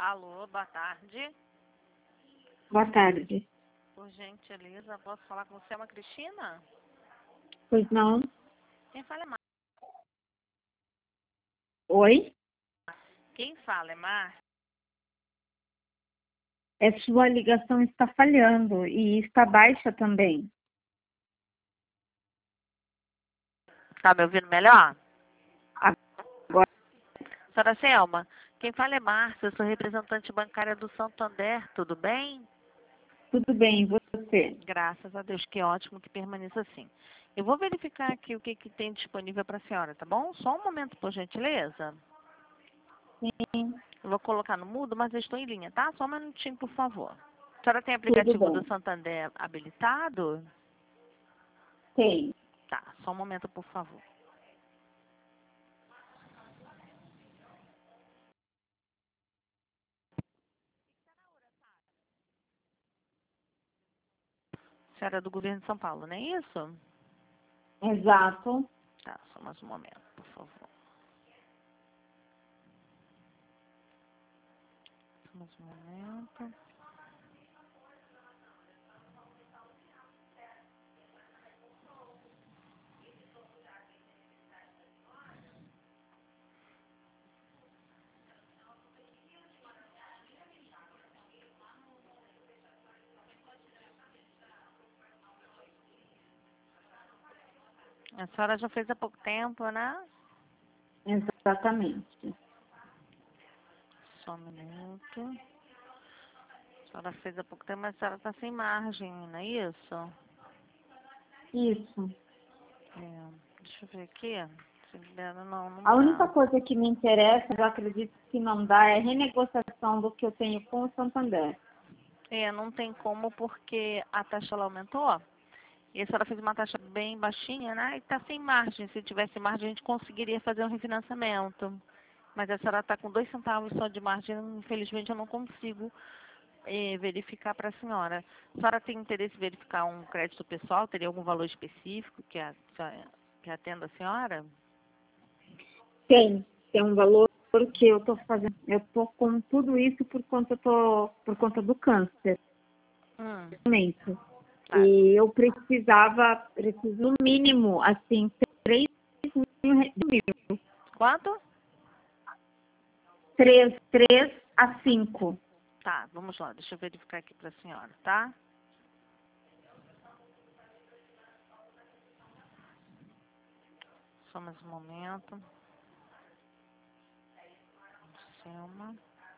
Alô, boa tarde. Boa tarde. Por gentileza, posso falar com você, Cristina? Pois não? Quem fala é Mar. Oi? Quem fala é Mar? Sua ligação está falhando e está baixa também. Tá me ouvindo melhor? Agora, Senhora Selma, quem fala é Márcia, eu sou representante bancária do Santander, tudo bem? tudo bem, e você? Graças a Deus, que ótimo que permaneça assim. Eu vou verificar aqui o que tem disponível para a senhora, tá bom? Só um momento, por gentileza. Sim, Eu vou colocar no mudo, mas eu estou em linha, tá? Só um minutinho, por favor. A senhora tem tudo aplicativo do bem. Santander habilitado? Tem. Tá, só um momento, por favor. Senhora é do governo de São Paulo, não é isso? Exato. Tá, só mais um momento, por favor. Só mais um momento. A senhora já fez há pouco tempo, né? Exatamente. Só um minuto. A senhora fez há pouco tempo, mas a senhora está sem margem, não é isso? Isso. Deixa eu ver aqui. Se der, não A única dá. coisa que me interessa, eu acredito que não dá, é a renegociação do que eu tenho com o Santander. Não tem como porque a taxa ela aumentou. E a senhora fez uma taxa bem baixinha, né? E está sem margem. Se tivesse margem, a gente conseguiria fazer um refinanciamento. Mas a senhora está com 2 centavos só de margem. Infelizmente, eu não consigo verificar para a senhora. A senhora tem interesse em verificar um crédito pessoal? Teria algum valor específico que atenda a senhora? Tem um valor que eu estou fazendo. Eu estou com tudo isso por conta do câncer. Hum, tá. E eu preciso no mínimo, assim, 3 mil. Quanto? 3 a 5. Tá, vamos lá. Deixa eu verificar aqui para a senhora, tá? Só mais um momento. Selma.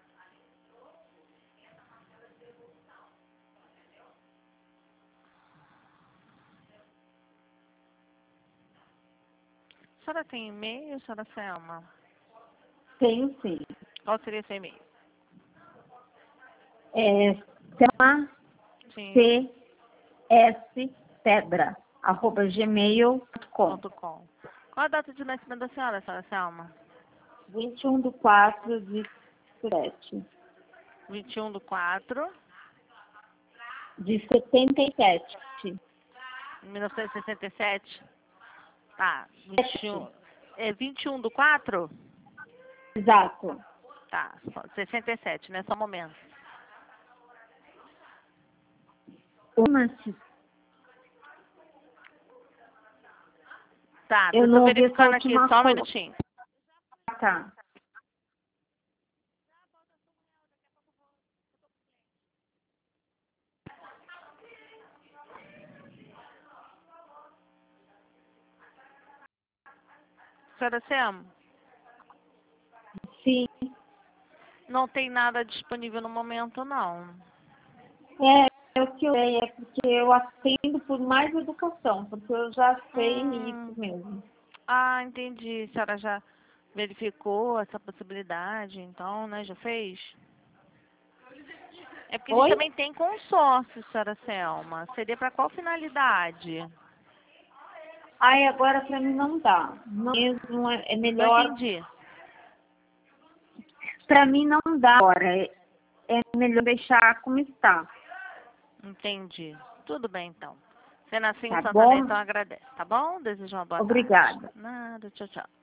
A senhora tem e-mail, senhora Selma? Tenho sim. Qual seria seu e-mail? Selma Sim. CS Pedra, @gmail.com. .com. Qual a data de nascimento da senhora Selma? 21/4/17. 21/4 De 77. de 1967? Tá, 21. É 21/4? Exato. Tá, 67, né? Só um momento. Tá, Eu eu tô não ouvi essa verificando aqui, última só um coisa. minutinho. Tá. Senhora Selma, Sim. não tem nada disponível no momento, não. É o que eu sei, é porque eu atendo por mais educação, porque eu já sei isso Hum, mesmo. entendi. A senhora já verificou essa possibilidade, então, né? Já fez? É porque a gente Oi? também tem consórcio, senhora Selma. Seria para qual finalidade? Aí agora para mim não dá. Não mesmo, é Não melhor. entendi. Para mim não dá agora. É melhor deixar como está. Entendi. Tudo bem, então. Sendo assim, o Tá Santander, bom? então, agradece, tá bom? Desejo uma boa tarde. Obrigada. Nada, tchau, tchau.